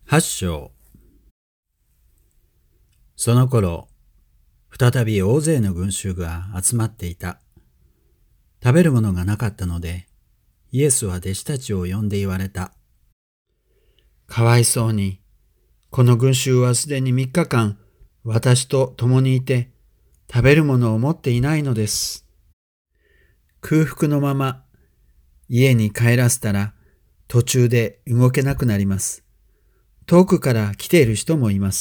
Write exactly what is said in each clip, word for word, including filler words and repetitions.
八章。その頃、再び大勢の群衆が集まっていた。食べるものがなかったので、イエスは弟子たちを呼んで言われた。かわいそうに、この群衆はすでに三日間、私と共にいて、食べるものを持っていないのです。空腹のまま、家に帰らせたら、途中で動けなくなります。遠くから来ている人もいます。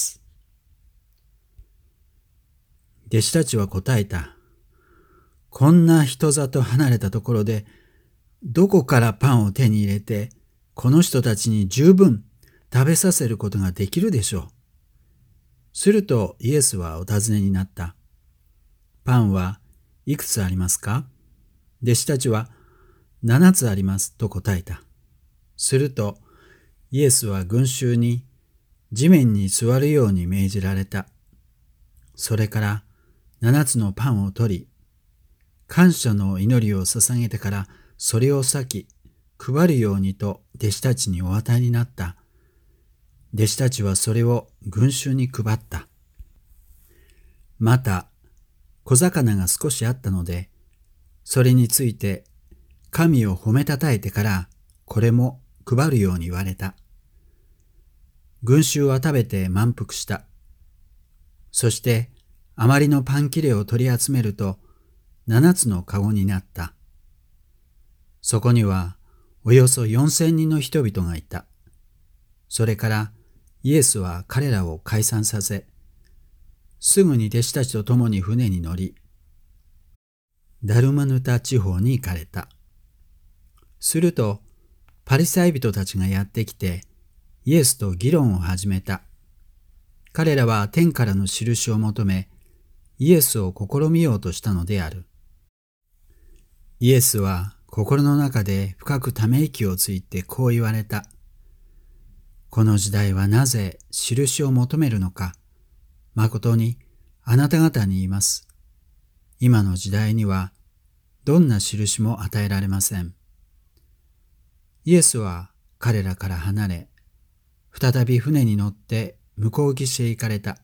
弟子たちは答えた。こんな人里離れたところで、どこからパンを手に入れて、この人たちに十分食べさせることができるでしょう。するとイエスはお尋ねになった。パンはいくつありますか？弟子たちは、七つありますと答えた。すると、イエスは群衆に地面に座るように命じられた。それから七つのパンを取り、感謝の祈りを捧げてからそれを裂き、配るようにと弟子たちにお与えになった。弟子たちはそれを群衆に配った。また、小魚が少しあったので、それについて神を褒めたたえてからこれも配るように言われた。群衆は食べて満腹した。そして余りのパン切れを取り集めると七つのかごになった。そこにはおよそ四千人の人々がいた。それからイエスは彼らを解散させ、すぐに弟子たちと共に船に乗り、ダルマヌタ地方に行かれた。するとパリサイ人たちがやってきて、イエスと議論を始めた。彼らは天からの印を求め、イエスを試みようとしたのである。イエスは心の中で深くため息をついてこう言われた。この時代はなぜ印を求めるのか。まことにあなた方に言います。今の時代にはどんな印も与えられません。イエスは彼らから離れ、再び船に乗って向こう岸へ行かれた。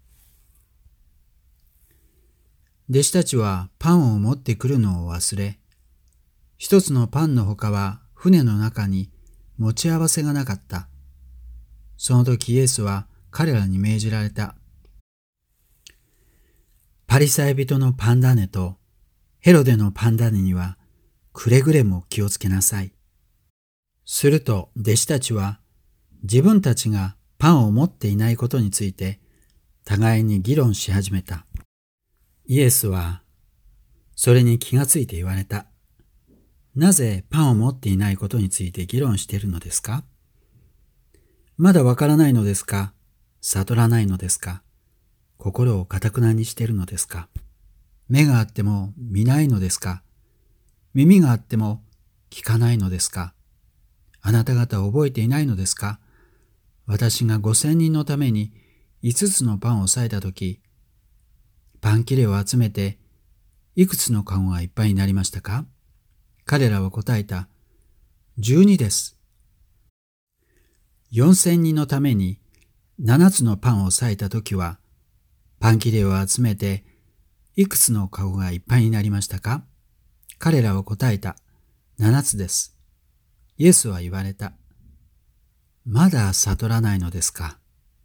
弟子たちはパンを持ってくるのを忘れ、一つのパンのほかは船の中に持ち合わせがなかった。その時イエスは彼らに命じられた。パリサイ人のパン種とヘロデのパン種にはくれぐれも気をつけなさい。すると弟子たちは自分たちがパンを持っていないことについて互いに議論し始めた。イエスはそれに気がついて言われた。なぜパンを持っていないことについて議論しているのですか？まだわからないのですか？悟らないのですか？心をかたくなにしているのですか？目があっても見ないのですか？耳があっても聞かないのですか？あなた方は覚えていないのですか？私が五千人のために五つのパンを裂いたとき、パン切れを集めていくつのかごがいっぱいになりましたか？彼らは答えた。十二です。四千人のために七つのパンを裂いたときは、パン切れを集めていくつのかごがいっぱいになりましたか？彼らは答えた。七つです。イエスは言われた。まだ悟らないのですか？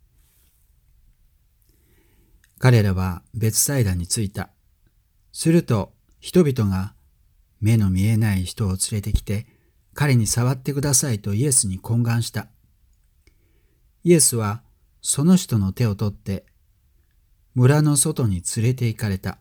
彼らは別サイダに着いた。すると人々が目の見えない人を連れてきて、彼に触ってくださいとイエスに懇願した。イエスはその人の手を取って村の外に連れて行かれた。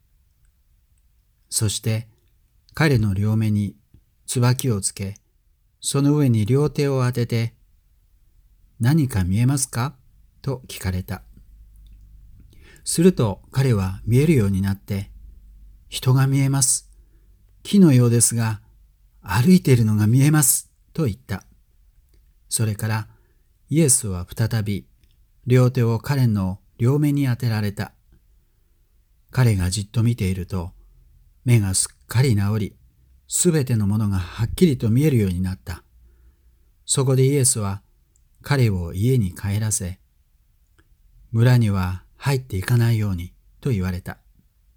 そして彼の両目に椿をつけ、その上に両手を当てて、何か見えますか？と聞かれた。すると彼は見えるようになって、人が見えます。木のようですが、歩いているのが見えます。と言った。それからイエスは再び両手を彼の両目に当てられた。彼がじっと見ていると、目がすっかり治り、すべてのものがはっきりと見えるようになった。そこでイエスは彼を家に帰らせ、村には入っていかないようにと言われた。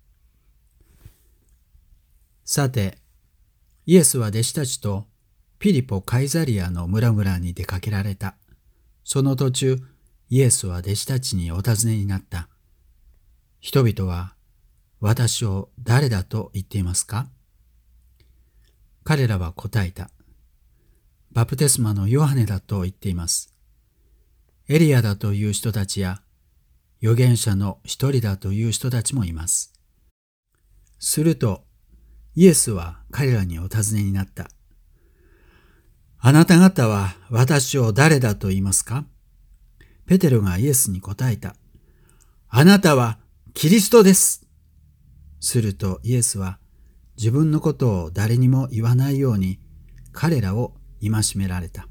さて、イエスは弟子たちとピリポ・カイザリアの村々に出かけられた。その途中、イエスは弟子たちにお尋ねになった。人々は私を誰だと言っていますか？彼らは答えた。バプテスマのヨハネだと言っています。エリアだという人たちや、預言者の一人だという人たちもいます。すると、イエスは彼らにお尋ねになった。あなた方は私を誰だと言いますか？ペテロがイエスに答えた。あなたはキリストです。するとイエスは自分のことを誰にも言わないように彼らを戒められた。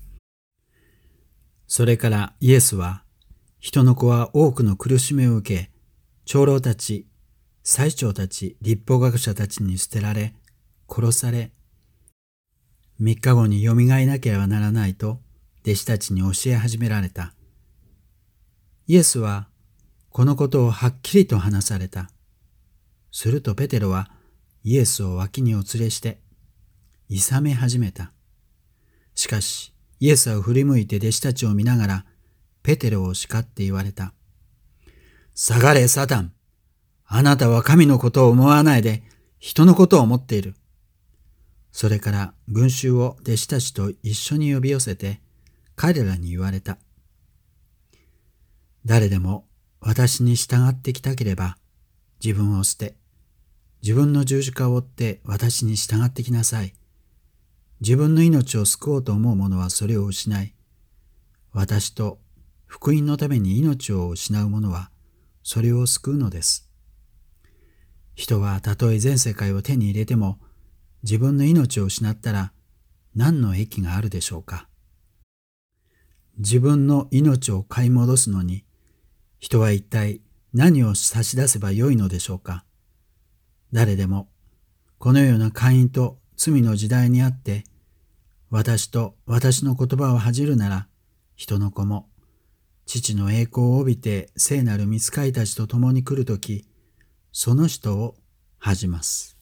それからイエスは、人の子は多くの苦しみを受け、長老たち、祭長たち、律法学者たちに捨てられ、殺され、三日後によみがえなければならないと弟子たちに教え始められた。イエスはこのことをはっきりと話された。するとペテロはイエスを脇にお連れして、いさめ始めた。しかし、イエスは振り向いて弟子たちを見ながら、ペテロを叱って言われた。下がれ、サタン。あなたは神のことを思わないで、人のことを思っている。それから群衆を弟子たちと一緒に呼び寄せて、彼らに言われた。誰でも私に従ってきたければ、自分を捨て、自分の十字架を追って私に従ってきなさい。自分の命を救おうと思う者はそれを失い、私と福音のために命を失う者はそれを救うのです。人はたとえ全世界を手に入れても、自分の命を失ったら何の益があるでしょうか。自分の命を買い戻すのに、人は一体何を差し出せばよいのでしょうか。誰でもこのような姦淫と罪の時代にあって、私と私の言葉を恥じるなら、人の子も父の栄光を帯びて聖なる御使いたちと共に来るとき、その人を恥じます。